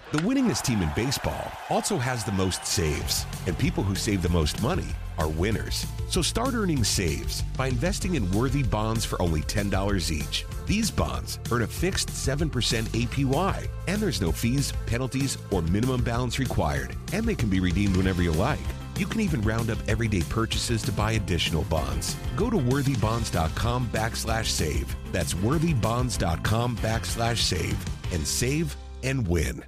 The winningest team in baseball also has the most saves, and people who save the most money are winners. So start earning saves by investing in worthy bonds for only $10 each. These bonds earn a fixed 7% APY, and there's no fees, penalties, or minimum balance required, and they can be redeemed whenever you like. You can even round up everyday purchases to buy additional bonds. Go to worthybonds.com/save. That's worthybonds.com/save and save and win.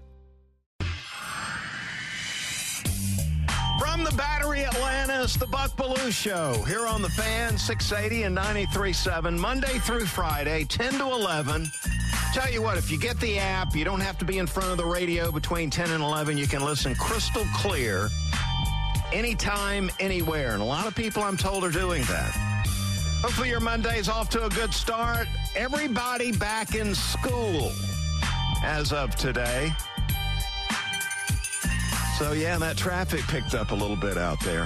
From the Battery Atlanta, it's the Buck Belue Show here on the Fan, 680 and 93.7, Monday through Friday, 10 to 11. Tell you what, if you get the app, you don't have to be in front of the radio between 10 and 11. You can listen crystal clear anytime, anywhere. And a lot of people, I'm told, are doing that. Hopefully your Monday's off to a good start. Everybody back in school as of today. So, yeah, that traffic picked up a little bit out there.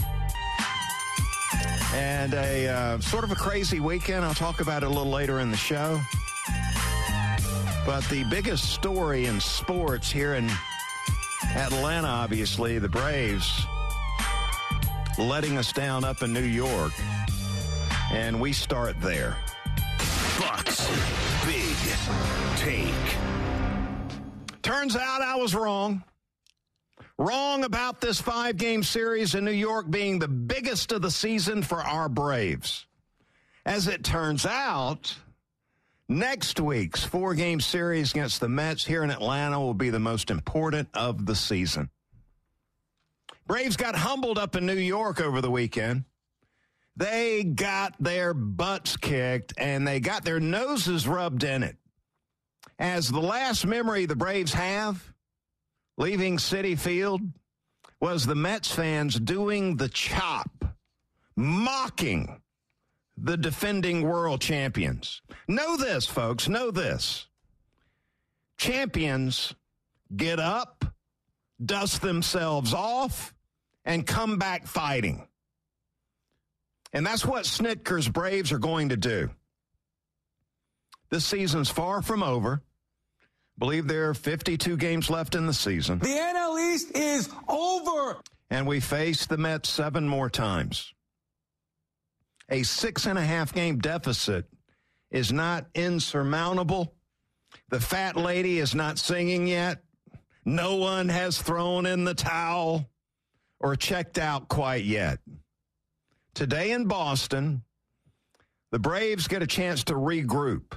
And a sort of a crazy weekend. I'll talk about it a little later in the show. But the biggest story in sports here in Atlanta, obviously, the Braves letting us down up in New York. And we start there. Bucks Big Take. Turns out I was wrong. Wrong about this 5-game series in New York being the biggest of the season for our Braves. As it turns out, next week's 4-game series against the Mets here in Atlanta will be the most important of the season. Braves got humbled up in New York over the weekend. They got their butts kicked, and they got their noses rubbed in it. As the last memory the Braves have leaving Citi Field was the Mets fans doing the chop, mocking the defending world champions. Know this, folks, know this. Champions get up, dust themselves off, and come back fighting. And that's what Snitker's Braves are going to do. This season's far from over. Believe there are 52 games left in the season. The NL East is over. And we face the Mets 7 more times. A 6.5-game deficit is not insurmountable. The fat lady is not singing yet. No one has thrown in the towel or checked out quite yet. Today in Boston, the Braves get a chance to regroup.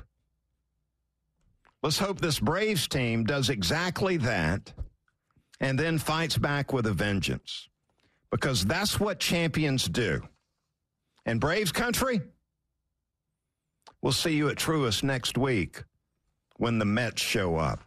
Let's hope this Braves team does exactly that and then fights back with a vengeance, because that's what champions do. And Braves country, we'll see you at Truist next week when the Mets show up.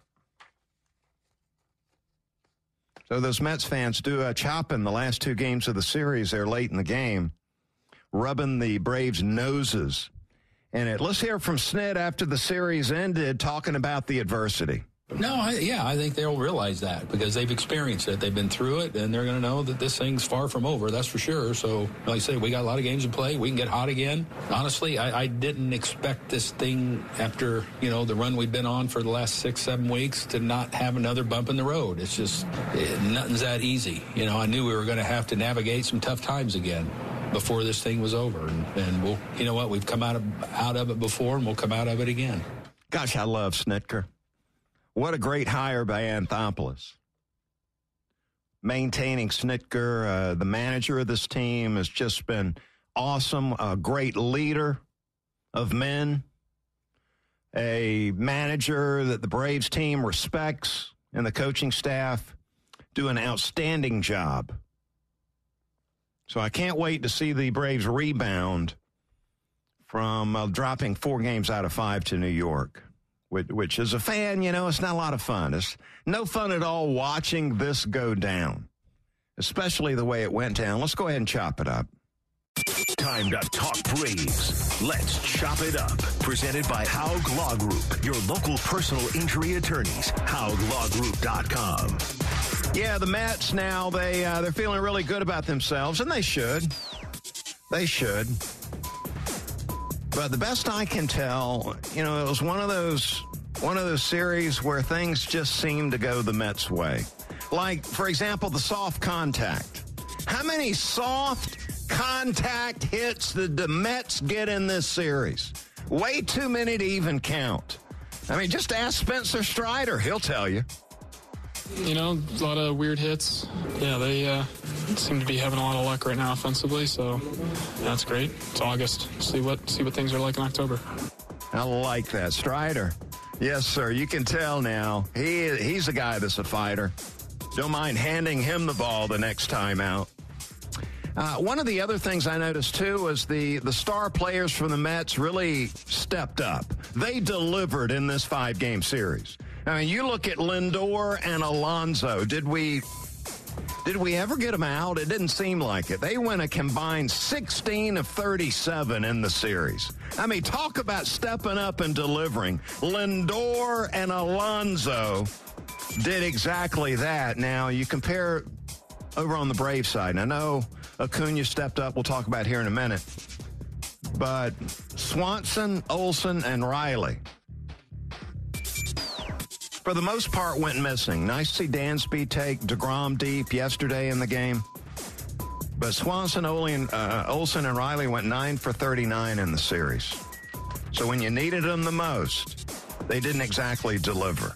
So those Mets fans do a chop in the last 2 games of the series. They're late in the game, rubbing the Braves' noses. And let's hear from Snit after the series ended, talking about the adversity. No, I think they'll realize that because they've experienced it. They've been through it, and they're going to know that this thing's far from over, that's for sure. So, like I say, we got a lot of games to play. We can get hot again. Honestly, I didn't expect this thing after, the run we've been on for the last 6-7 weeks to not have another bump in the road. It's just, nothing's that easy. I knew we were going to have to navigate some tough times again before this thing was over. And we'll, we've come out of it before, and we'll come out of it again. Gosh, I love Snitker. What a great hire by Anthopoulos. Maintaining Snitker, the manager of this team, has just been awesome. A great leader of men. A manager that the Braves team respects, and the coaching staff do an outstanding job. So I can't wait to see the Braves rebound from dropping 4 games out of 5 to New York. Which as a fan, it's not a lot of fun. It's no fun at all watching this go down, especially the way it went down. Let's go ahead and chop it up. Time to talk Braves. Let's chop it up. Presented by Haug Law Group, your local personal injury attorneys. HaugLawGroup.com. Yeah, the Mets now, they're feeling really good about themselves, and they should. They should. But the best I can tell, it was one of those one of those series where things just seem to go the Mets' way. Like, for example, the soft contact. How many soft contact hits did the Mets get in this series? Way too many to even count. I mean, just ask Spencer Strider. He'll tell you. You know, a lot of weird hits. Yeah, they seem to be having a lot of luck right now offensively, so that's great. It's August. See what things are like in October. I like that. Strider. Yes, sir. You can tell now. He's a guy that's a fighter. Don't mind handing him the ball the next time out. One of the other things I noticed, too, was the star players from the Mets really stepped up. They delivered in this 5-game series. I mean, you look at Lindor and Alonso. Did we ever get them out? It didn't seem like it. They went a combined 16 of 37 in the series. I mean, talk about stepping up and delivering. Lindor and Alonso did exactly that. Now, you compare over on the Braves side. And I know Acuna stepped up. We'll talk about here in a minute. But Swanson, Olsen, and Riley, for the most part, went missing. Nice to see Dansby take DeGrom deep yesterday in the game. But Swanson, Olsen, and Riley went 9 for 39 in the series. So when you needed them the most, they didn't exactly deliver.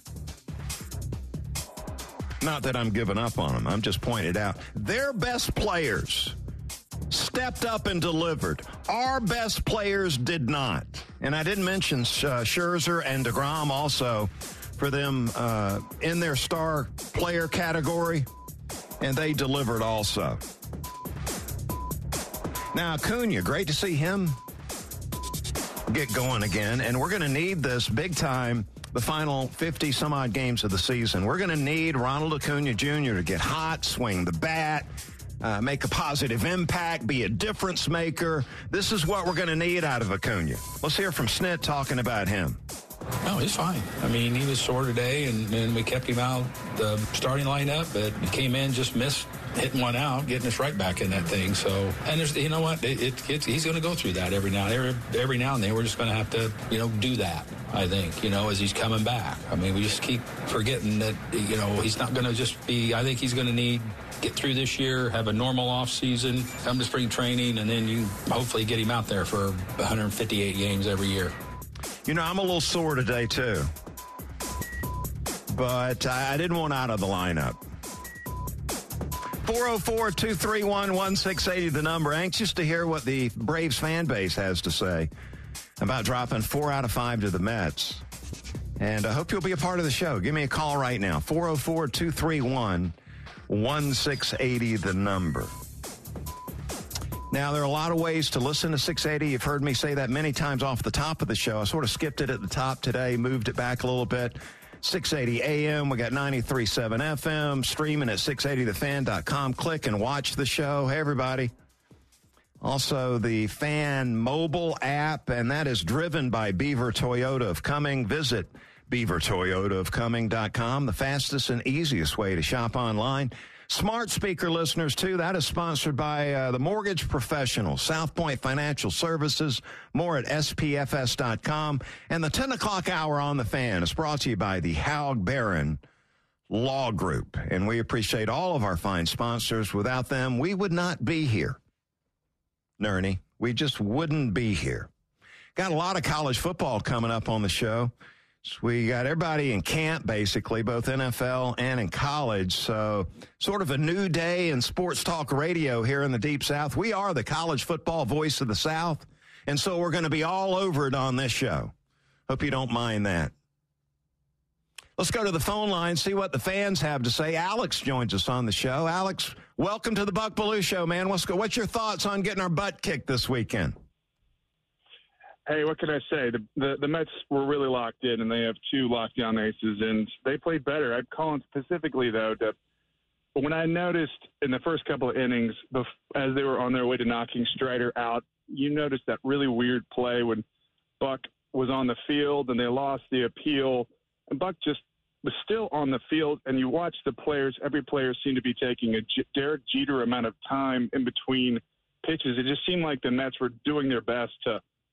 Not that I'm giving up on them. I'm just pointing it out. Their best players stepped up and delivered. Our best players did not. And I didn't mention Scherzer and DeGrom also for them in their star player category, and they delivered also. Now, Acuna, great to see him get going again, and we're going to need this big time the final 50-some-odd games of the season. We're going to need Ronald Acuna Jr. to get hot, swing the bat, make a positive impact, be a difference maker. This is what we're going to need out of Acuna. Let's hear from Snit talking about him. No, he's fine. I mean, he was sore today, and we kept him out the starting lineup, but he came in, just missed hitting one out, getting us right back in that thing. So, and there's, you know what, he's going to go through that every now and then. We're just going to have to, do that, I think, as he's coming back. I mean, we just keep forgetting that, he's not going to just be, I think he's going to get through this year, have a normal off season, come to spring training, and then you hopefully get him out there for 158 games every year. I'm a little sore today, too. But I didn't want out of the lineup. 404-231-1680, the number. Anxious to hear what the Braves fan base has to say about dropping 4 out of 5 to the Mets. And I hope you'll be a part of the show. Give me a call right now. 404-231-1680, the number. Now, there are a lot of ways to listen to 680. You've heard me say that many times off the top of the show. I sort of skipped it at the top today, moved it back a little bit. 680 AM, we got 93.7 FM, streaming at 680thefan.com. Click and watch the show. Hey, everybody. Also, the Fan mobile app, and that is driven by Beaver Toyota of Cumming. Visit beavertoyotaofcumming.com, the fastest and easiest way to shop online. Smart speaker listeners, too. That is sponsored by the Mortgage Professional, South Point Financial Services. More at spfs.com. And the 10 o'clock hour on the Fan is brought to you by the Haug Barron Law Group. And we appreciate all of our fine sponsors. Without them, we would not be here. Nerney, we just wouldn't be here. Got a lot of college football coming up on the show. So we got everybody in camp, basically, both NFL and in college. So sort of a new day in sports talk radio here in the Deep South. We are the college football voice of the South, and so we're going to be all over it on this show. Hope you don't mind that. Let's go to the phone line, see what the fans have to say. Alex joins us on the show. Alex, welcome to the Buck Belue Show, man. What's your thoughts on getting our butt kicked this weekend? Hey, what can I say? The Mets were really locked in, and they have 2 lockdown aces, and they played better. I'd call them specifically, though, but when I noticed in the first couple of innings, as they were on their way to knocking Strider out, you noticed that really weird play when Buck was on the field, and they lost the appeal, and Buck just was still on the field, and you watch the players. Every player seemed to be taking a Derek Jeter amount of time in between pitches. It just seemed like the Mets were doing their best to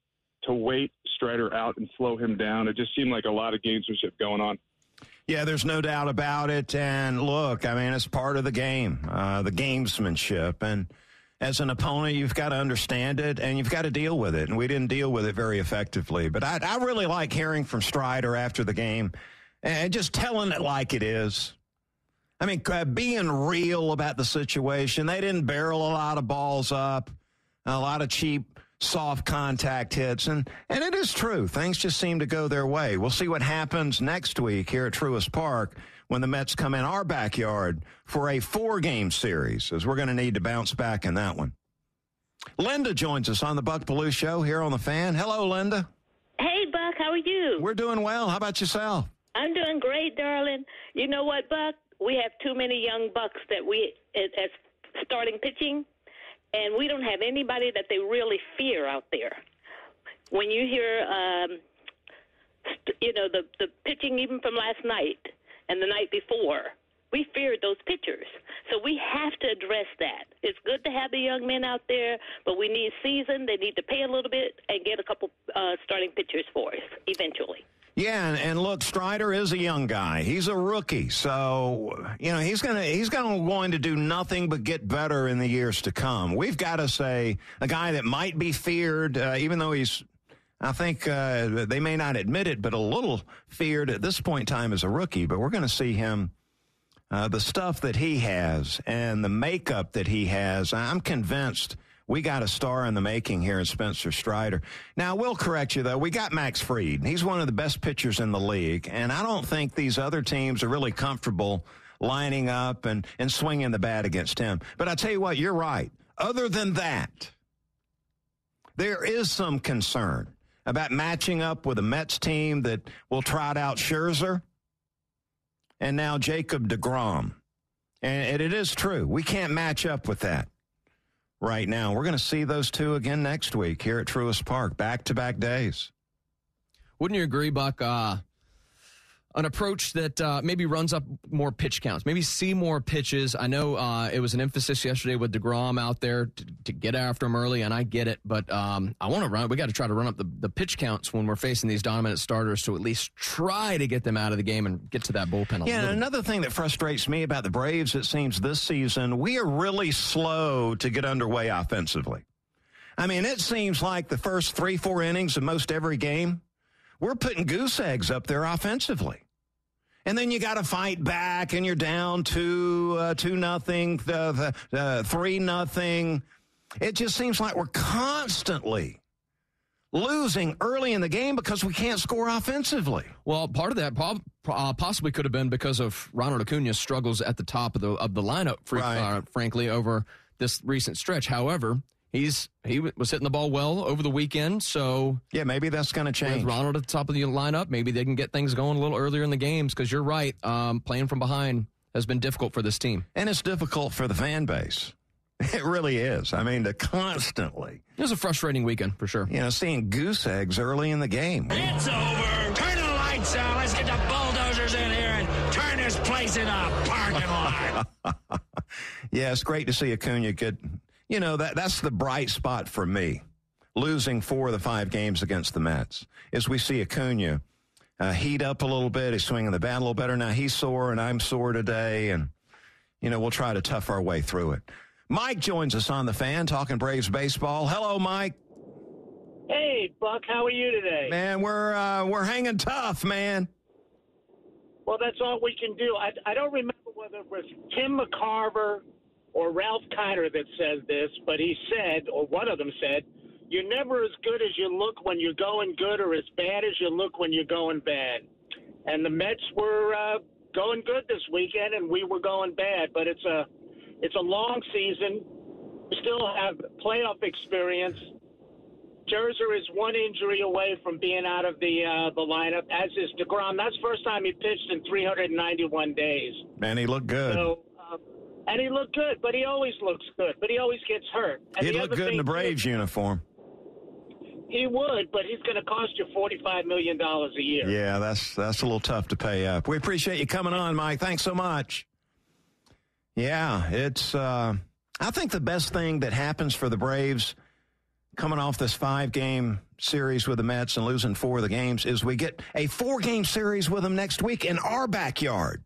to wait Strider out and slow him down. It just seemed like a lot of gamesmanship going on. Yeah, there's no doubt about it. And look, I mean, it's part of the game, the gamesmanship. And as an opponent, you've got to understand it, and you've got to deal with it. And we didn't deal with it very effectively. But I really like hearing from Strider after the game and just telling it like it is. I mean, being real about the situation. They didn't barrel a lot of balls up, a lot of cheap, soft contact hits. And it is true. Things just seem to go their way. We'll see what happens next week here at Truist Park when the Mets come in our backyard for a 4-game series, as we're going to need to bounce back in that one. Linda joins us on the Buck Belue Show here on The Fan. Hello, Linda. Hey, Buck. How are you? We're doing well. How about yourself? I'm doing great, darling. You know what, Buck? We have too many young bucks that as starting pitching, and we don't have anybody that they really fear out there. When you hear, the pitching even from last night and the night before, we feared those pitchers. So we have to address that. It's good to have the young men out there, but we need season. They need to pay a little bit and get a couple starting pitchers for us eventually. Yeah, and look, Strider is a young guy. He's a rookie, so he's going to do nothing but get better in the years to come. We've got to say a guy that might be feared, even though I think they may not admit it, but a little feared at this point in time as a rookie. But we're going to see him, the stuff that he has and the makeup that he has. I'm convinced we got a star in the making here in Spencer Strider. Now, I will correct you, though. We got Max Fried. He's one of the best pitchers in the league, and I don't think these other teams are really comfortable lining up and swinging the bat against him. But I tell you what, you're right. Other than that, there is some concern about matching up with a Mets team that will trot out Scherzer and now Jacob deGrom. And it is true. We can't match up with that right now. We're going to see those two again next week here at Truist Park, back-to-back days. Wouldn't you agree, Buck? An approach that maybe runs up more pitch counts, maybe see more pitches. I know it was an emphasis yesterday with deGrom out there to get after him early, and I get it, but I want to run. We got to try to run up the pitch counts when we're facing these dominant starters to at least try to get them out of the game and get to that bullpen. Yeah, and another thing that frustrates me about the Braves, it seems this season, we are really slow to get underway offensively. I mean, it seems like the first 3-4 innings of most every game, we're putting goose eggs up there offensively. And then you got to fight back, and you're down 2-0, 3-0. It just seems like we're constantly losing early in the game because we can't score offensively. Well, part of that possibly could have been because of Ronald Acuna's struggles at the top of the lineup, frankly, over this recent stretch. However, he was hitting the ball well over the weekend, so yeah, maybe that's going to change. With Ronald at the top of the lineup, maybe they can get things going a little earlier in the games, because you're right, playing from behind has been difficult for this team. And it's difficult for the fan base. It really is. I mean, to constantly. It was a frustrating weekend, for sure. Seeing goose eggs early in the game. It's over. Turn the lights out. Let's get the bulldozers in here and turn this place into a parking lot. Yeah, it's great to see Acuna get... that's the bright spot for me, losing 4 of the 5 games against the Mets, is we see Acuna heat up a little bit. He's swinging the bat a little better. Now he's sore, and I'm sore today, and, we'll try to tough our way through it. Mike joins us on The Fan, talking Braves baseball. Hello, Mike. Hey, Buck. How are you today? Man, we're hanging tough, man. Well, that's all we can do. I don't remember whether it was Tim McCarver or Ralph Kiner that says this, but he said, or one of them said, you're never as good as you look when you're going good, or as bad as you look when you're going bad. And the Mets were going good this weekend, and we were going bad. But it's a long season. We still have playoff experience. Scherzer is one injury away from being out of the lineup, as is deGrom. That's the first time he pitched in 391 days. Man, he looked good. And he looked good, but he always looks good. But he always gets hurt. And he looked good in the Braves uniform. He would, but he's going to cost you $45 million a year. Yeah, that's a little tough to pay up. We appreciate you coming on, Mike. Thanks so much. Yeah, it's I think the best thing that happens for the Braves coming off this 5-game series with the Mets and losing 4 of the games is we get a 4-game series with them next week in our backyard.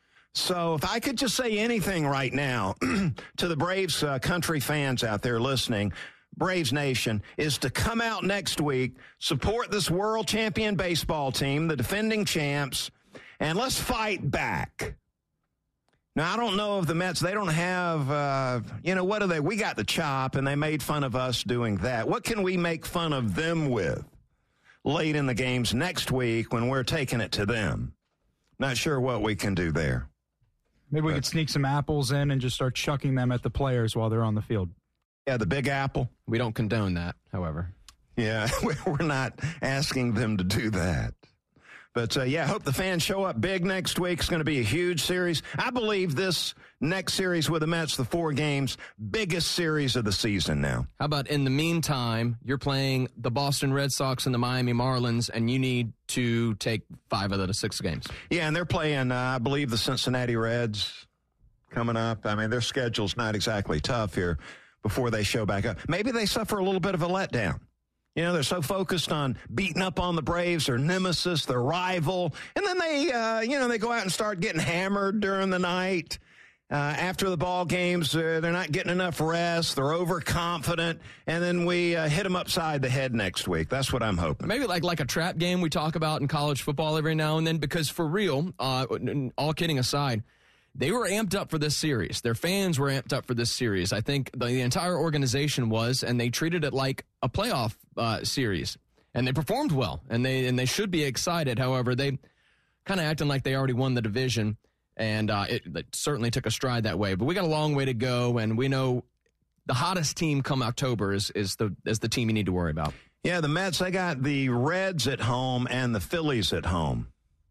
So if I could just say anything right now to the Braves country fans out there listening, Braves Nation, is to come out next week, support this world champion baseball team, the defending champs, and let's fight back. Now, I don't know if the Mets, they don't have, what are they? We got the chop, and they made fun of us doing that. What can we make fun of them with late in the games next week when we're taking it to them? Not sure what we can do there. Maybe we could sneak some apples in and just start chucking them at the players while they're on the field. Yeah, the Big Apple. We don't condone that, however. Yeah, we're not asking them to do that. But, hope the fans show up big next week. It's going to be a huge series. I believe this next series with the Mets, the 4 games, biggest series of the season now. How about in the meantime, you're playing the Boston Red Sox and the Miami Marlins, and you need to take 5 of the 6 games. Yeah, and they're playing, I believe, the Cincinnati Reds coming up. I mean, their schedule's not exactly tough here before they show back up. Maybe they suffer a little bit of a letdown. You know, they're so focused on beating up on the Braves, their nemesis, their rival. And then they, they go out and start getting hammered during the night. After the ball games, they're not getting enough rest. They're overconfident. And then we hit them upside the head next week. That's what I'm hoping. Maybe like a trap game we talk about in college football every now and then. Because for real, all kidding aside, they were amped up for this series. Their fans were amped up for this series. I think the entire organization was, and they treated it like a playoff series. And they performed well, and they should be excited. However, they kind of acting like they already won the division, and it certainly took a stride that way. But we got a long way to go, and we know the hottest team come October is the team you need to worry about. Yeah, the Mets, they got the Reds at home and the Phillies at home.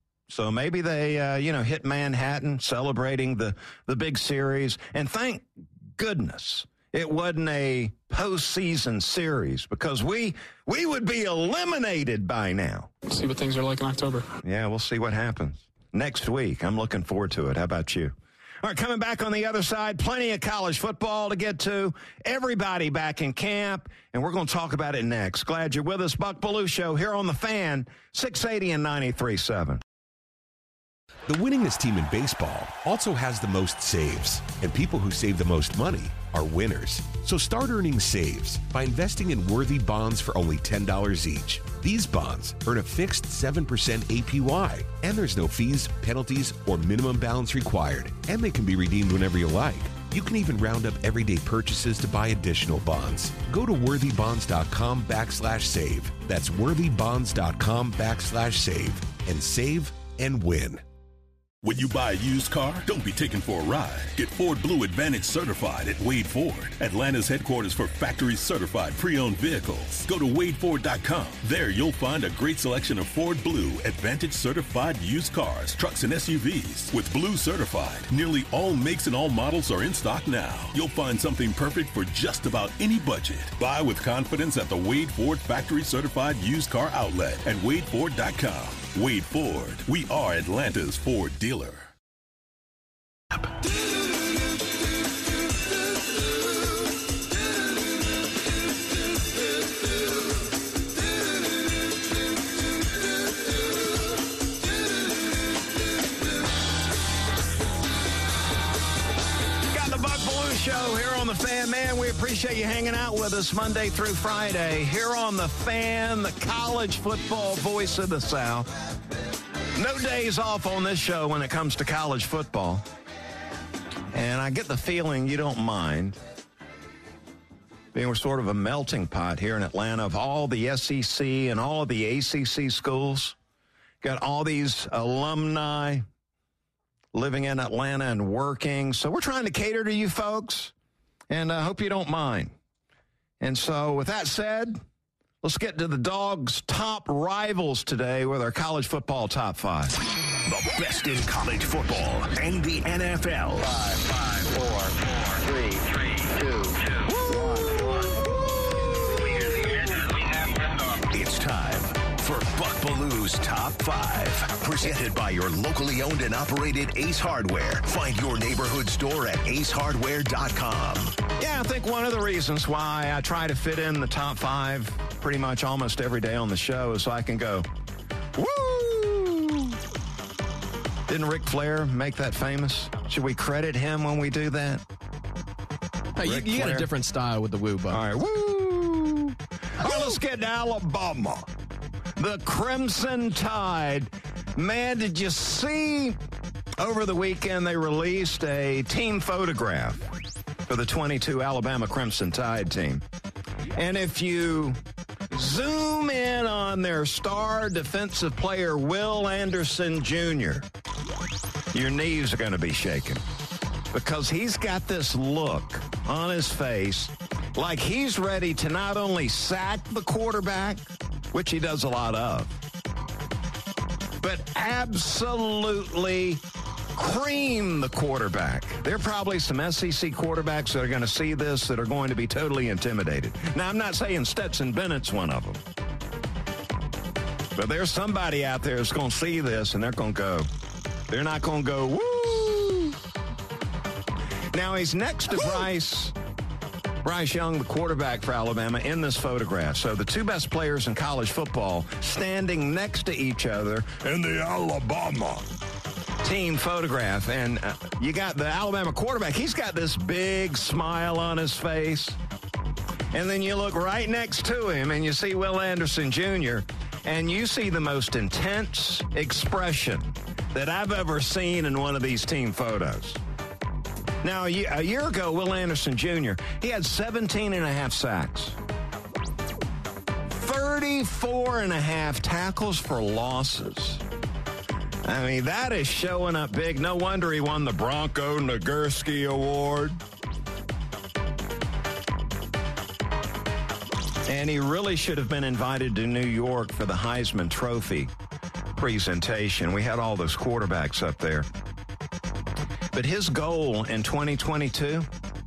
So maybe they, hit Manhattan celebrating the big series. And thank goodness it wasn't a postseason series because we would be eliminated by now. See what things are like in October. Yeah, we'll see what happens next week. I'm looking forward to it. How about you? All right, coming back on the other side, plenty of college football to get to. Everybody back in camp, and we're going to talk about it next. Glad you're with us. Buck Belue Show here on The Fan, 680 and 93.7. The winningest team in baseball also has the most saves, and people who save the most money are winners. So start earning saves by investing in worthy bonds for only $10 each. These bonds earn a fixed 7% APY, and there's no fees, penalties, or minimum balance required, and they can be redeemed whenever you like. You can even round up everyday purchases to buy additional bonds. Go to worthybonds.com/save. That's worthybonds.com/save and save and win. When you buy a used car, don't be taken for a ride. Get Ford Blue Advantage certified at Wade Ford, Atlanta's headquarters for factory certified pre-owned vehicles. Go to wadeford.com. There you'll find a great selection of Ford Blue Advantage certified used cars, trucks, and SUVs. With Blue certified, nearly all makes and all models are in stock now. You'll find something perfect for just about any budget. Buy with confidence at the Wade Ford factory certified used car outlet at wadeford.com. Wade Ford, we are Atlanta's Ford dealer. Show here on The Fan. Man, we appreciate you hanging out with us Monday through Friday here on The Fan, the college football voice of the South. No days off on this show when it comes to college football. And I get the feeling you don't mind. Being we're sort of a melting pot here in Atlanta of all the SEC and all of the ACC schools. Got all these alumni living in Atlanta and working. So we're trying to cater to you folks, and I hope you don't mind. And so with that said, let's get to the Dogs' top rivals today with our college football top 5. The best in college football and the NFL. 5, 4, 3, 2, 1. It's time for Buck Belew's Top 5. Presented by your locally owned and operated Ace Hardware. Find your neighborhood store at acehardware.com. Yeah, I think one of the reasons why I try to fit in the top 5 pretty much almost every day on the show is so I can go, woo! Didn't Ric Flair make that famous? Should we credit him when we do that? Hey, you got a different style with the woo, Buck. All right, woo! All right, let's get to Alabama. The Crimson Tide. Man, did you see over the weekend they released a team photograph for the 22 Alabama Crimson Tide team? And if you zoom in on their star defensive player, Will Anderson Jr., your knees are going to be shaking because he's got this look on his face like he's ready to not only sack the quarterback, which he does a lot of, but absolutely cream the quarterback. There are probably some SEC quarterbacks that are going to see this that are going to be totally intimidated. Now, I'm not saying Stetson Bennett's one of them, but there's somebody out there that's going to see this and they're not going to go, woo! Now, he's next to Bryce Young, the quarterback for Alabama, in this photograph. So the two best players in college football standing next to each other in the Alabama team photograph. And you got the Alabama quarterback. He's got this big smile on his face. And then you look right next to him and you see Will Anderson Jr., and you see the most intense expression that I've ever seen in one of these team photos. Now, a year ago, Will Anderson Jr., he had 17 and a half sacks, 34 and a half tackles for losses. I mean, that is showing up big. No wonder he won the Bronco Nagurski Award. And he really should have been invited to New York for the Heisman Trophy presentation. We had all those quarterbacks up there. But his goal in 2022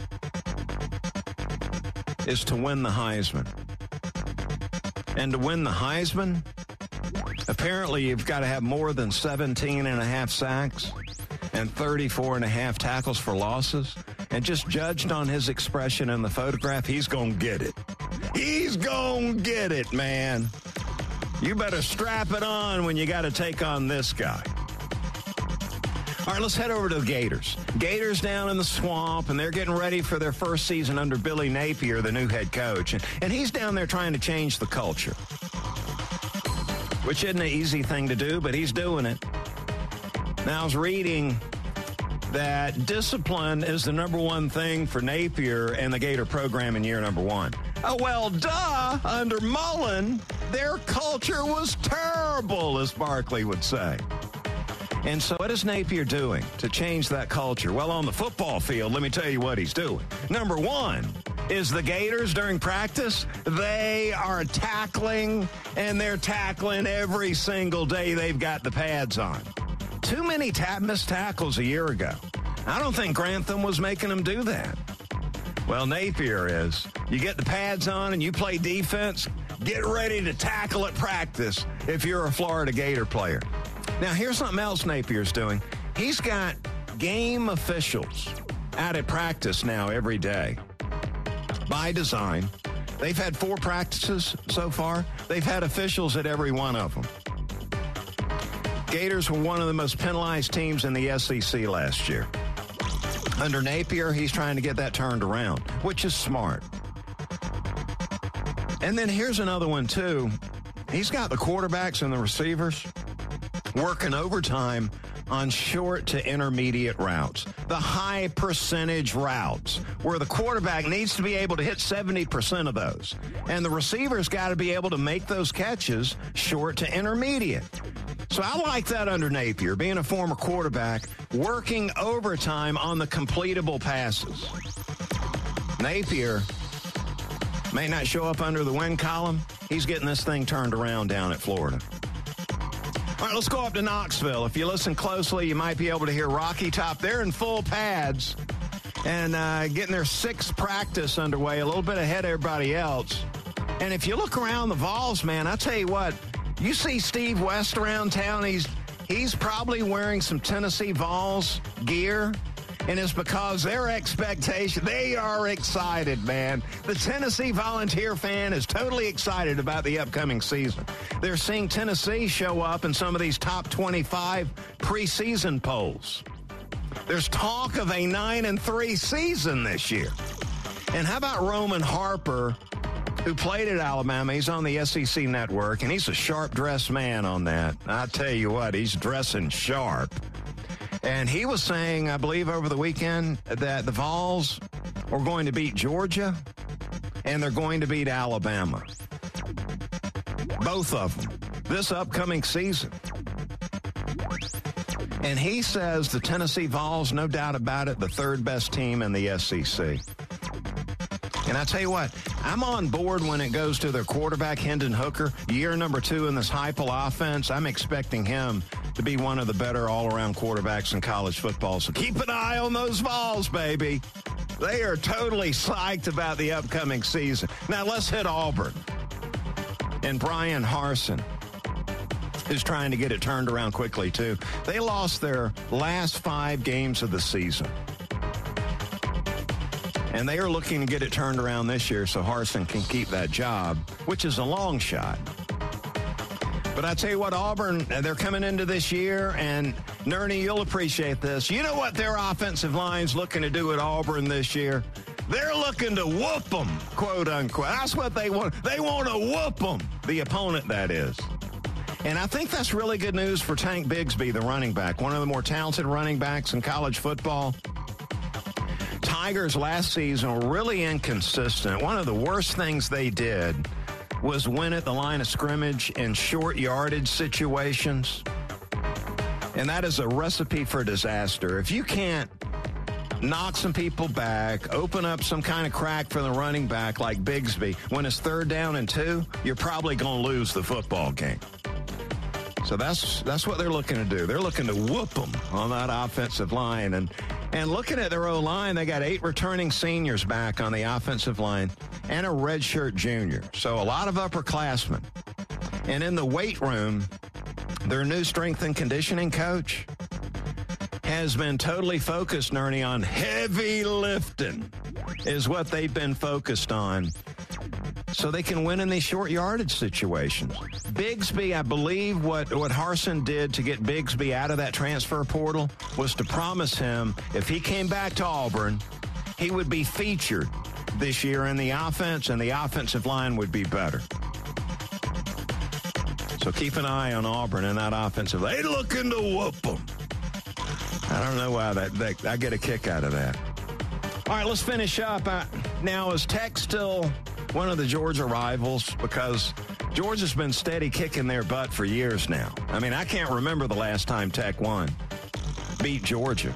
is to win the Heisman. And to win the Heisman, apparently you've got to have more than 17 and a half sacks and 34 and a half tackles for losses. And just judged on his expression in the photograph, he's going to get it. He's going to get it, man. You better strap it on when you got to take on this guy. All right, let's head over to the Gators. Gators down in the swamp, and they're getting ready for their first season under Billy Napier, the new head coach. And he's down there trying to change the culture, which isn't an easy thing to do, but he's doing it. Now, I was reading that discipline is the number one thing for Napier and the Gator program in year number 1. Oh, well, duh. Under Mullen, their culture was terrible, as Barkley would say. And so what is Napier doing to change that culture? Well, on the football field, let me tell you what he's doing. Number 1 is the Gators during practice. They are tackling, and they're tackling every single day they've got the pads on. Too many missed tackles a year ago. I don't think Grantham was making them do that. Well, Napier is. You get the pads on and you play defense, get ready to tackle at practice if you're a Florida Gator player. Now, here's something else Napier's doing. He's got game officials out at practice now every day by design. They've had 4 practices so far. They've had officials at every one of them. Gators were one of the most penalized teams in the SEC last year. Under Napier, he's trying to get that turned around, which is smart. And then here's another one, too. He's got the quarterbacks and the receivers working overtime on short to intermediate routes, the high percentage routes where the quarterback needs to be able to hit 70% of those. And the receivers got to be able to make those catches short to intermediate. So I like that under Napier, being a former quarterback, working overtime on the completable passes. Napier may not show up under the win column. He's getting this thing turned around down at Florida. All right, let's go up to Knoxville. If you listen closely, you might be able to hear Rocky Top. They're in full pads and getting their 6th practice underway, a little bit ahead of everybody else. And if you look around the Vols, man, I tell you what, You see Steve West around town, he's probably wearing some Tennessee Vols gear, and it's because their expectation, they are excited, man. The Tennessee Volunteer fan is totally excited about the upcoming season. They're seeing Tennessee show up in some of these top 25 preseason polls. There's talk of a 9-3 season this year. And how about Roman Harper, who played at Alabama? He's on the SEC network, and he's a sharp-dressed man on that. I tell you what, he's dressing sharp. And he was saying, I believe over the weekend, that the Vols are going to beat Georgia, and they're going to beat Alabama. Both of them this upcoming season. And he says the Tennessee Vols, no doubt about it, the third best team in the SEC. And I tell you what, I'm on board when it goes to their quarterback, Hendon Hooker. Year number 2 in this Heupel offense. I'm expecting him to be one of the better all-around quarterbacks in college football. So keep an eye on those Vols, baby. They are totally psyched about the upcoming season. Now let's hit Auburn. And Brian Harsin is trying to get it turned around quickly, too. They lost their last 5 games of the season. And they are looking to get it turned around this year so Harsin can keep that job, which is a long shot. But I tell you what, Auburn, they're coming into this year, and Nerney, you'll appreciate this. You know what their offensive line's looking to do at Auburn this year? They're looking to whoop them, quote unquote. That's what they want. They want to whoop them, the opponent, that is. And I think that's really good news for Tank Bigsby, the running back, one of the more talented running backs in college football. Tigers last season were really inconsistent. One of the worst things they did was win at the line of scrimmage in short yardage situations. And that is a recipe for disaster. If you can't knock some people back, open up some kind of crack for the running back like Bigsby, when it's 3rd down and 2, you're probably going to lose the football game. So that's what they're looking to do. They're looking to whoop them on that offensive line. And looking at their O-line, they got 8 returning seniors back on the offensive line and a redshirt junior. So a lot of upperclassmen. And in the weight room, their new strength and conditioning coach has been totally focused, Nerney, on heavy lifting is what they've been focused on so they can win in these short yardage situations. Bigsby, I believe what Harsin did to get Bigsby out of that transfer portal was to promise him if he came back to Auburn, he would be featured this year in the offense, and the offensive line would be better. So keep an eye on Auburn and that offensive line. They looking to whoop them. I don't know why I get a kick out of that. All right, let's finish up. Now, is Tech still one of the Georgia rivals? Because Georgia's been steady kicking their butt for years now. I mean, I can't remember the last time Tech beat Georgia.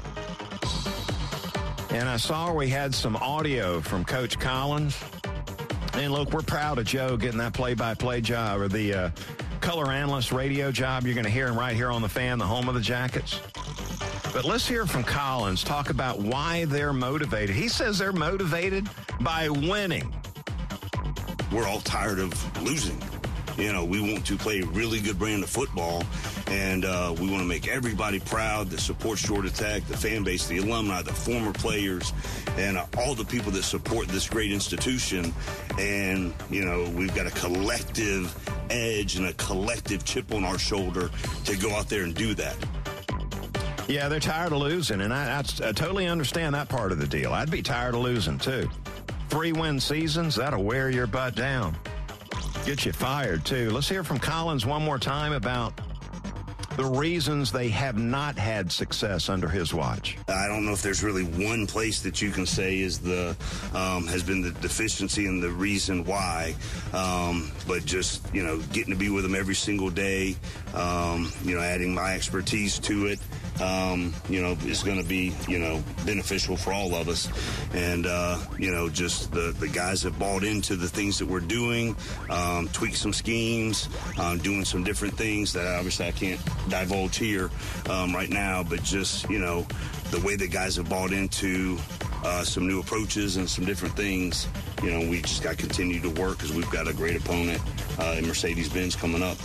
And I saw we had some audio from Coach Collins. And look, we're proud of Joe getting that play-by-play job, or the color analyst radio job. You're going to hear him right here on the Fan, the home of the Jackets. But let's hear from Collins talk about why they're motivated. He says they're motivated by winning. We're all tired of losing. You know, we want to play a really good brand of football, and we want to make everybody proud that supports Georgia Tech, the fan base, the alumni, the former players, and all the people that support this great institution. And, you know, we've got a collective edge and a collective chip on our shoulder to go out there and do that. Yeah, they're tired of losing, and I totally understand that part of the deal. I'd be tired of losing, too. 3-win seasons, that'll wear your butt down. Get you fired, too. Let's hear from Collins one more time about the reasons they have not had success under his watch. I don't know if there's really one place that you can say is has been the deficiency and the reason why, but just, you know, getting to be with them every single day, you know, adding my expertise to it, you know, is going to be, you know, beneficial for all of us. And, you know, just the guys have bought into the things that we're doing, tweak some schemes, doing some different things that obviously I can't divulge here right now, but just, you know, the way the guys have bought into some new approaches and some different things, you know, we just got to continue to work because we've got a great opponent in Mercedes-Benz coming up.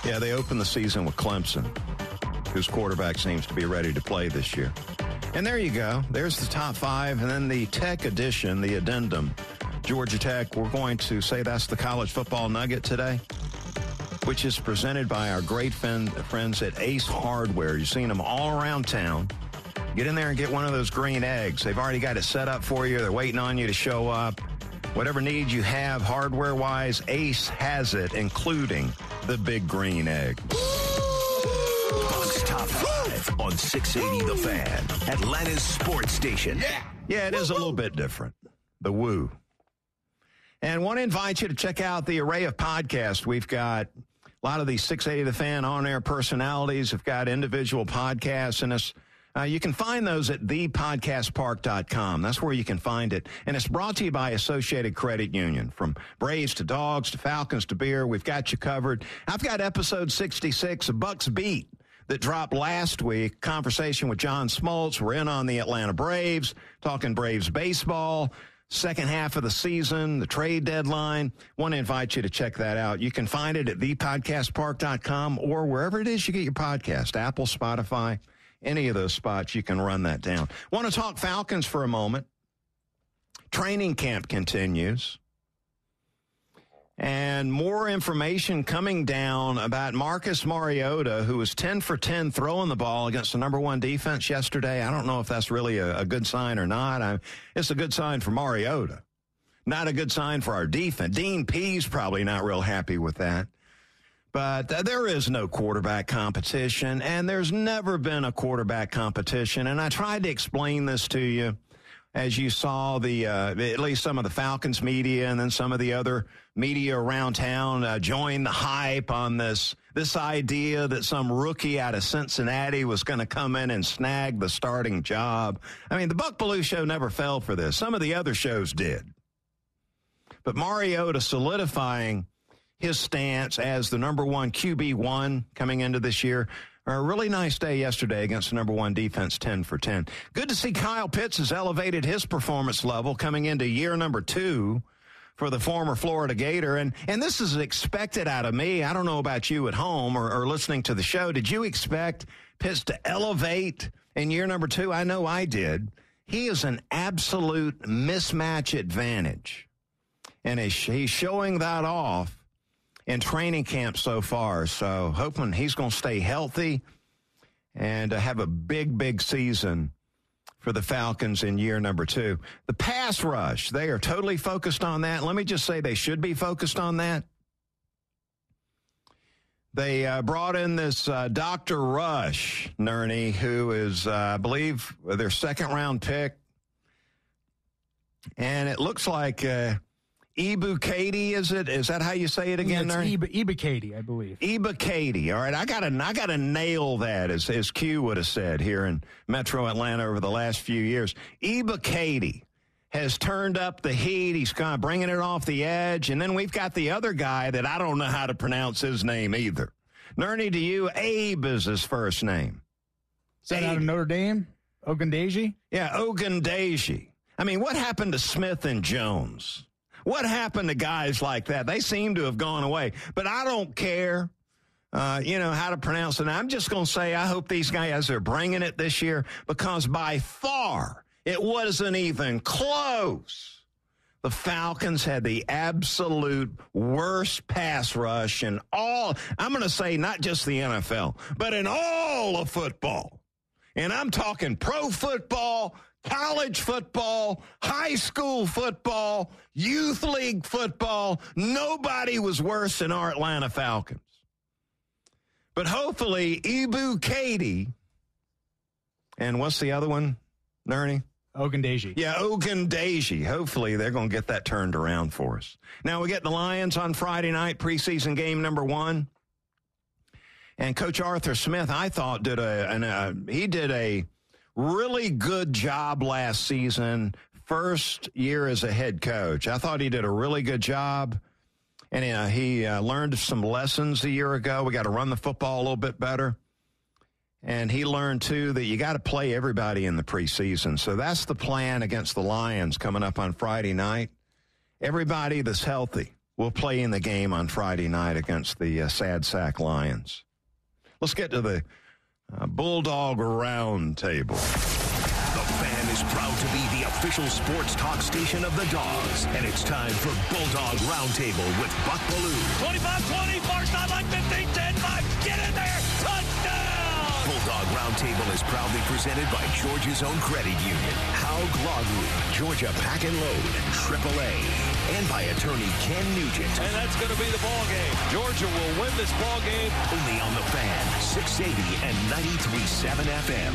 Yeah, they opened the season with Clemson, whose quarterback seems to be ready to play this year. And there you go. There's the top 5. And then the Tech edition, the addendum, Georgia Tech. We're going to say that's the college football nugget today, which is presented by our great friends at Ace Hardware. You've seen them all around town. Get in there and get one of those green eggs. They've already got it set up for you. They're waiting on you to show up. Whatever needs you have hardware-wise, Ace has it, including the big green egg. Bucks Top 5 on 680 The Fan, Atlanta's sports station. Yeah, it is a little bit different. The woo. And want to invite you to check out the array of podcasts. We've got a lot of these 680 The Fan on-air personalities have got individual podcasts, and you can find those at thepodcastpark.com. That's where you can find it. And it's brought to you by Associated Credit Union. From Braves to Dogs to Falcons to beer, we've got you covered. I've got episode 66, a Bucks Beat, that dropped last week. Conversation with John Smoltz. We're in on the Atlanta Braves, talking Braves baseball. Second half of the season, the trade deadline. Want to invite you to check that out. You can find it at thepodcastpark.com or wherever it is you get your podcast, Apple, Spotify, any of those spots, you can run that down. Want to talk Falcons for a moment. Training camp continues. And more information coming down about Marcus Mariota, who was 10 for 10 throwing the ball against the number 1 defense yesterday. I don't know if that's really a good sign or not. It's a good sign for Mariota. Not a good sign for our defense. Dean Pease probably not real happy with that. But there is no quarterback competition, and there's never been a quarterback competition. And I tried to explain this to you as you saw at least some of the Falcons media and then some of the other media around town join the hype on this idea that some rookie out of Cincinnati was going to come in and snag the starting job. I mean, the Buck Belue show never fell for this. Some of the other shows did. But Mariota solidifying his stance as the number 1 QB1 coming into this year. A really nice day yesterday against the number 1 defense, 10 for 10. Good to see Kyle Pitts has elevated his performance level coming into year number 2 for the former Florida Gator. And this is expected out of me. I don't know about you at home or listening to the show. Did you expect Pitts to elevate in year number 2? I know I did. He is an absolute mismatch advantage. And he's showing that off in training camp so far. So hoping he's going to stay healthy and have a big, big season for the Falcons in year number 2. The pass rush, they are totally focused on that. Let me just say they should be focused on that. They brought in this Dr. Rush, Nerney, who is, I believe, their second-round pick. And it looks like Ebukati, is it? Is that how you say it again, Nerney? Ebukati, I believe. Ebukati. All right, I gotta nail that, as Q would have said here in Metro Atlanta over the last few years. Ebukati has turned up the heat. He's kind of bringing it off the edge. And then we've got the other guy that I don't know how to pronounce his name either. Nerney, to you, Abe is his first name. Is that out of Notre Dame? Ogundeji? Yeah, Ogundeji. I mean, what happened to Smith and Jones? What happened to guys like that? They seem to have gone away. But I don't care, how to pronounce it. I'm just going to say I hope these guys are bringing it this year because by far it wasn't even close. The Falcons had the absolute worst pass rush in all, I'm going to say not just the NFL, but in all of football. And I'm talking pro football, college football, high school football, youth league football. Nobody was worse than our Atlanta Falcons. But hopefully, Ebukati, and what's the other one, Nerney? Ogundeji. Yeah, Ogundeji. Hopefully, they're going to get that turned around for us. Now, we get the Lions on Friday night, preseason game number 1. And Coach Arthur Smith, I thought, did a really good job last season, first year as a head coach. I thought he did a really good job, and he learned some lessons a year ago. We got to run the football a little bit better. And he learned, too, that you got to play everybody in the preseason. So that's the plan against the Lions coming up on Friday night. Everybody that's healthy will play in the game on Friday night against the Sad Sack Lions. Let's get to the Bulldog Roundtable. The Fan is proud to be the official sports talk station of the Dogs, and it's time for Bulldog Roundtable with Buck Belue. 25-20, far sideline, 15, 10, 5, get in there, touchdown! Bulldog Roundtable is proudly presented by Georgia's own credit union, Haug Law Group, Georgia Pack and Load, AAA, and by attorney Ken Nugent. And that's going to be the ball game. Georgia will win this ball game. Only on the Fan, 680 and 93.7 FM.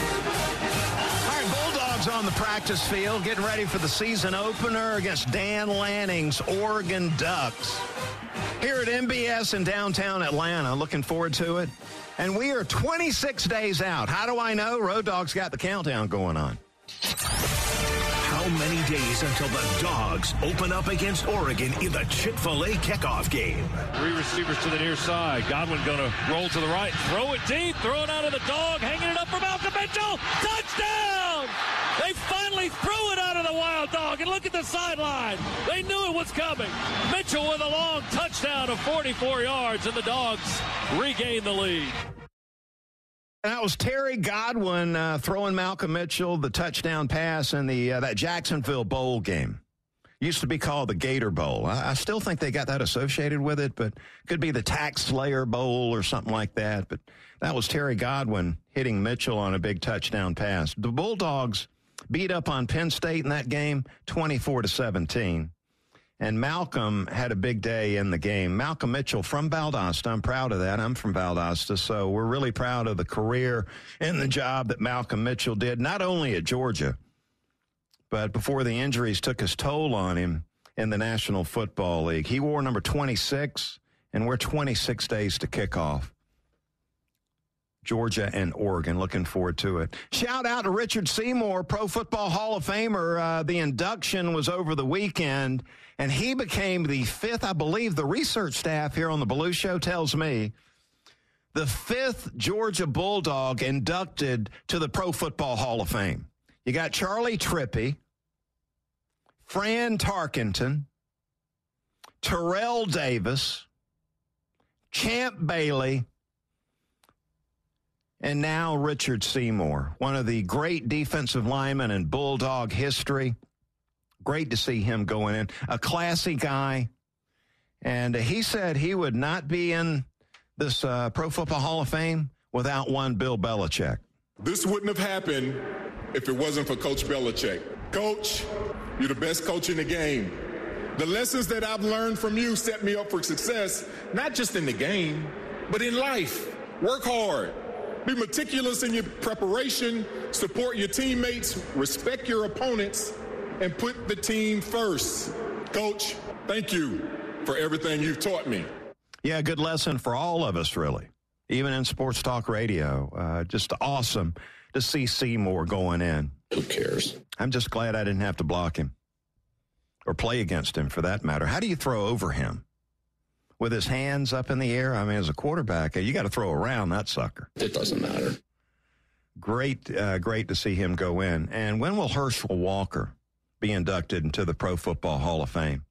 All right, Bulldogs on the practice field, getting ready for the season opener against Dan Lanning's Oregon Ducks. Here at MBS in downtown Atlanta, looking forward to it. And we are 26 days out. How do I know? Road Dogs got the countdown going on. How many days until the Dogs open up against Oregon in the Chick-fil-A kickoff game? 3 receivers to the near side. Godwin going to roll to the right, throw it deep, throw it out of the dog, hanging it up for Malcolm Mitchell. Touchdown! They finally threw it out of the Wild Dog, and look at the sideline. They knew it was coming. Mitchell with a long touchdown of 44 yards, and the Dogs regain the lead. That was Terry Godwin throwing Malcolm Mitchell the touchdown pass in the that Jacksonville Bowl game. Used to be called the Gator Bowl. I still think they got that associated with it, but could be the Tax Slayer Bowl or something like that. But that was Terry Godwin hitting Mitchell on a big touchdown pass. The Bulldogs beat up on Penn State in that game 24-17. And Malcolm had a big day in the game. Malcolm Mitchell from Valdosta. I'm proud of that. I'm from Valdosta, so we're really proud of the career and the job that Malcolm Mitchell did, not only at Georgia, but before the injuries took his toll on him in the National Football League. He wore number 26, and we're 26 days to kick off. Georgia and Oregon. Looking forward to it. Shout out to Richard Seymour, Pro Football Hall of Famer. The induction was over the weekend, and he became the 5th, I believe the research staff here on the Belue Show tells me, the 5th Georgia Bulldog inducted to the Pro Football Hall of Fame. You got Charlie Trippi, Fran Tarkenton, Terrell Davis, Champ Bailey, and now Richard Seymour, one of the great defensive linemen in Bulldog history. Great to see him going in. A classy guy. And he said he would not be in this Pro Football Hall of Fame without one Bill Belichick. This wouldn't have happened if it wasn't for Coach Belichick. Coach, you're the best coach in the game. The lessons that I've learned from you set me up for success, not just in the game, but in life. Work hard. Be meticulous in your preparation, support your teammates, respect your opponents, and put the team first. Coach, thank you for everything you've taught me. Yeah, good lesson for all of us, really, even in sports talk radio. Just awesome to see Seymour going in. Who cares? I'm just glad I didn't have to block him or play against him, for that matter. How do you throw over him? With his hands up in the air? I mean, as a quarterback, you got to throw around that sucker. It doesn't matter. Great to see him go in. And when will Herschel Walker be inducted into the Pro Football Hall of Fame?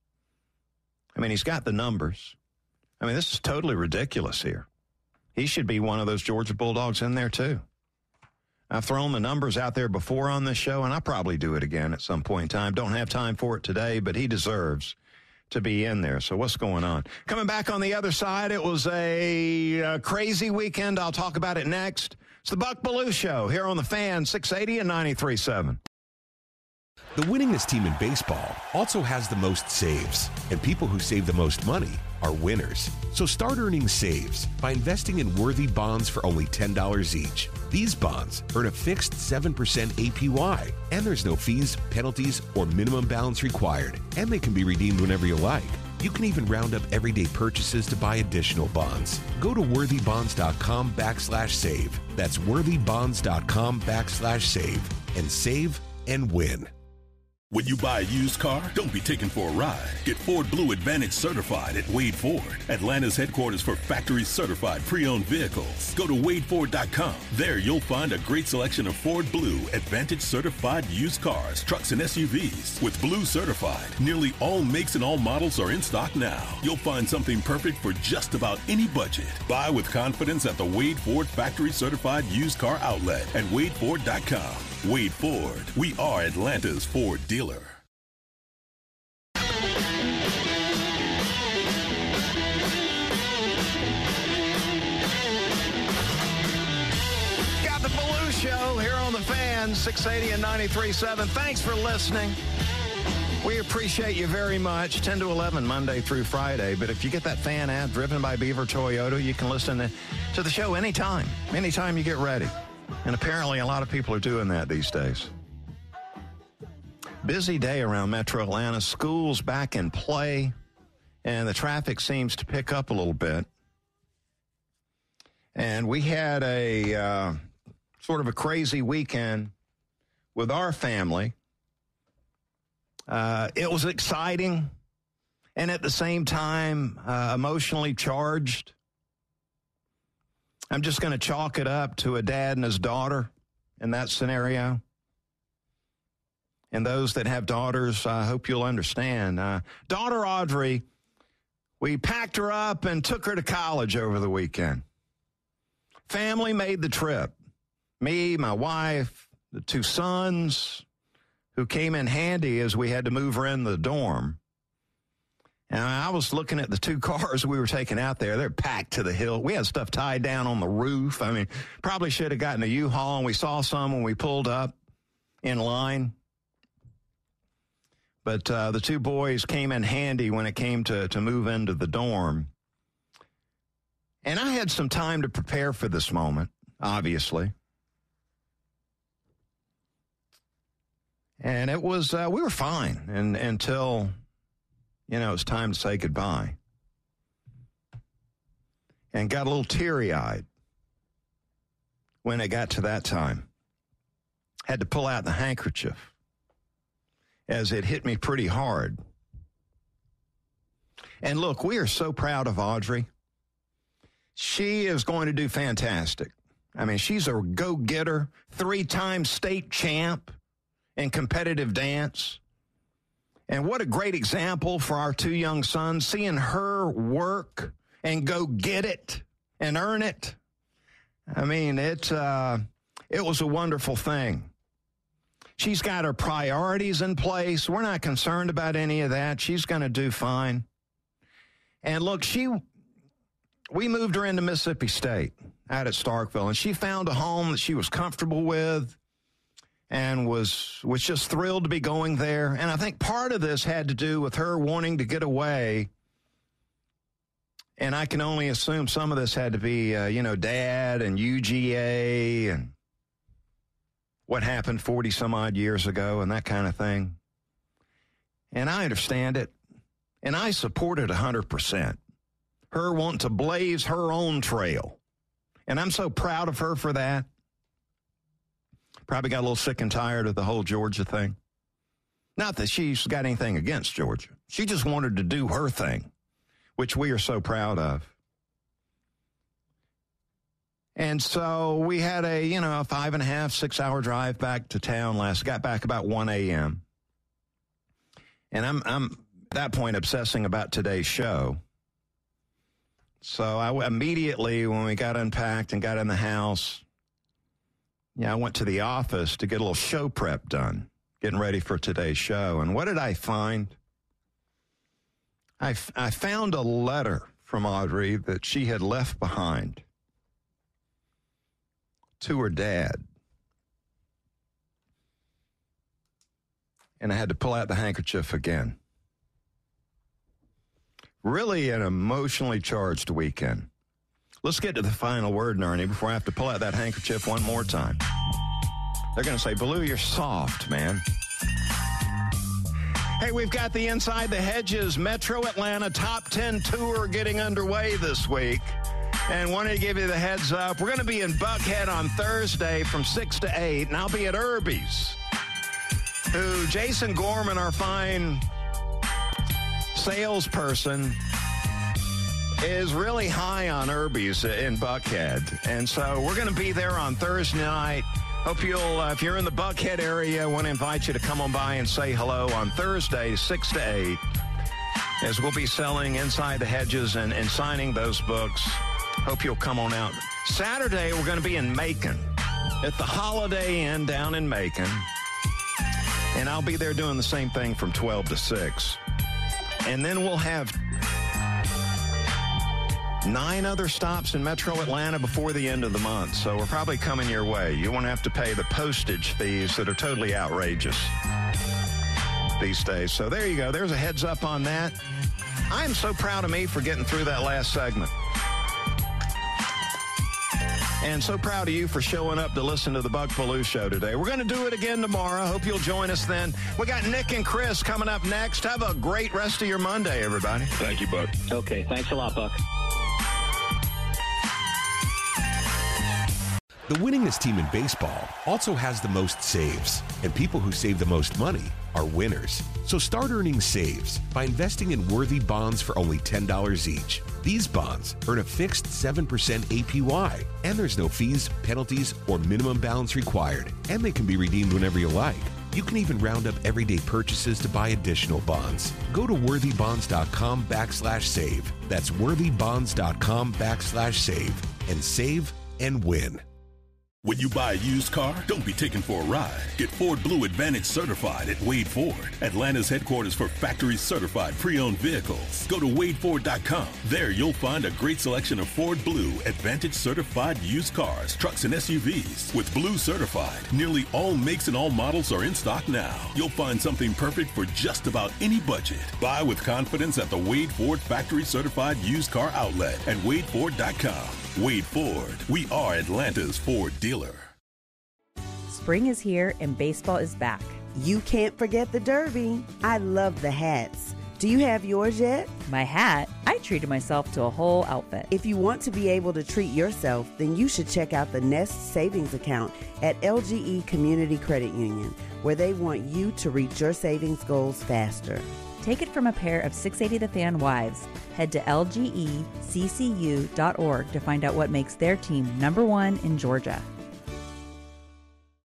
I mean, he's got the numbers. I mean, this is totally ridiculous here. He should be one of those Georgia Bulldogs in there, too. I've thrown the numbers out there before on this show, and I'll probably do it again at some point in time. Don't have time for it today, but he deserves to be in there. So what's going on? Coming back on the other side, it was a crazy weekend. I'll talk about it next. It's the Buck Belue Show here on the Fan, 680 and 93.7. The winningest team in baseball also has the most saves, and people who save the most money are winners. So start earning saves by investing in worthy bonds for only $10 each. These bonds earn a fixed 7% APY, and there's no fees, penalties, or minimum balance required, and they can be redeemed whenever you like. You can even round up everyday purchases to buy additional bonds. Go to worthybonds.com/save. That's worthybonds.com/save and save and win. When you buy a used car, don't be taken for a ride. Get Ford Blue Advantage certified at Wade Ford, Atlanta's headquarters for factory certified pre-owned vehicles. Go to WadeFord.com. There you'll find a great selection of Ford Blue Advantage certified used cars, trucks, and SUVs. With Blue certified, nearly all makes and all models are in stock now. You'll find something perfect for just about any budget. Buy with confidence at the Wade Ford factory certified used car outlet at WadeFord.com. Wade Ford. We are Atlanta's Ford dealer. Got the Belue Show here on the Fan, 680 and 93.7. Thanks for listening. We appreciate you very much. 10 to 11, Monday through Friday. But if you get that Fan app driven by Beaver Toyota, you can listen to the show anytime you get ready. And apparently a lot of people are doing that these days. Busy day around Metro Atlanta. School's back in play, and the traffic seems to pick up a little bit. And we had a sort of a crazy weekend with our family. It was exciting and at the same time emotionally charged. I'm just going to chalk it up to a dad and his daughter in that scenario. And those that have daughters, I hope you'll understand. Daughter Audrey, we packed her up and took her to college over the weekend. Family made the trip. Me, my wife, the two sons who came in handy as we had to move her in the dorm. And I was looking at the two cars we were taking out there. They're packed to the hill. We had stuff tied down on the roof. I mean, probably should have gotten a U-Haul, and we saw some when we pulled up in line. But the two boys came in handy when it came to move into the dorm. And I had some time to prepare for this moment, obviously. And it was, we were fine until, it was time to say goodbye. And got a little teary-eyed when it got to that time. Had to pull out the handkerchief as it hit me pretty hard. And look, we are so proud of Audrey. She is going to do fantastic. I mean, she's a go-getter, 3-time state champ in competitive dance. And what a great example for our two young sons, seeing her work and go get it and earn it. I mean, it was a wonderful thing. She's got her priorities in place. We're not concerned about any of that. She's going to do fine. And look, we moved her into Mississippi State out at Starkville, and she found a home that she was comfortable with and was just thrilled to be going there. And I think part of this had to do with her wanting to get away. And I can only assume some of this had to be, Dad and UGA and what happened 40-some-odd years ago and that kind of thing. And I understand it, and I support it 100%. Her wanting to blaze her own trail. And I'm so proud of her for that. Probably got a little sick and tired of the whole Georgia thing. Not that she's got anything against Georgia. She just wanted to do her thing, which we are so proud of. And so we had a 5.5, 6-hour drive back to town got back about 1 a.m. And I'm at that point obsessing about today's show. So I immediately, when we got unpacked and got in the house, I went to the office to get a little show prep done, getting ready for today's show. And what did I find? I found a letter from Audrey that she had left behind to her dad. And I had to pull out the handkerchief again. Really an emotionally charged weekend. Let's get to the final word, Ernie, before I have to pull out that handkerchief one more time. They're going to say, Belue, you're soft, man. Hey, we've got the Inside the Hedges Metro Atlanta Top 10 Tour getting underway this week. And wanted to give you the heads up. We're going to be in Buckhead on Thursday from 6 to 8, and I'll be at Irby's who Jason Gorman, our fine salesperson, is really high on Irby's in Buckhead. And so we're going to be there on Thursday night. Hope you'll, if you're in the Buckhead area, I want to invite you to come on by and say hello on Thursday, 6 to 8, as we'll be selling Inside the Hedges and signing those books. Hope you'll come on out. Saturday, we're going to be in Macon at the Holiday Inn down in Macon. And I'll be there doing the same thing from 12 to 6. And then we'll have 9 other stops in Metro Atlanta before the end of the month. So we're probably coming your way. You won't have to pay the postage fees that are totally outrageous these days. So there you go. There's a heads up on that. I am so proud of me for getting through that last segment. And so proud of you for showing up to listen to the Buck Belue Show today. We're going to do it again tomorrow. Hope you'll join us then. We got Nick and Chris coming up next. Have a great rest of your Monday, everybody. Thank you, Buck. Okay, thanks a lot, Buck. The winningest team in baseball also has the most saves, and people who save the most money are winners. So start earning saves by investing in worthy bonds for only $10 each. These bonds earn a fixed 7% APY, and there's no fees, penalties, or minimum balance required, and they can be redeemed whenever you like. You can even round up everyday purchases to buy additional bonds. Go to worthybonds.com/save. That's worthybonds.com/save and save and win. When you buy a used car, don't be taken for a ride. Get Ford Blue Advantage certified at Wade Ford, Atlanta's headquarters for factory certified pre-owned vehicles. Go to wadeford.com. There you'll find a great selection of Ford Blue Advantage certified used cars, trucks, and SUVs. With Blue certified, nearly all makes and all models are in stock now. You'll find something perfect for just about any budget. Buy with confidence at the Wade Ford factory certified used car outlet at wadeford.com. Wade Ford. We are Atlanta's Ford dealer. Spring is here and baseball is back. You can't forget the Derby. I love the hats. Do you have yours yet? My hat? I treated myself to a whole outfit. If you want to be able to treat yourself, then you should check out the Nest Savings Account at LGE Community Credit Union, where they want you to reach your savings goals faster. Take it from a pair of 680 The Fan wives. Head to lgeccu.org to find out what makes their team #1 in Georgia.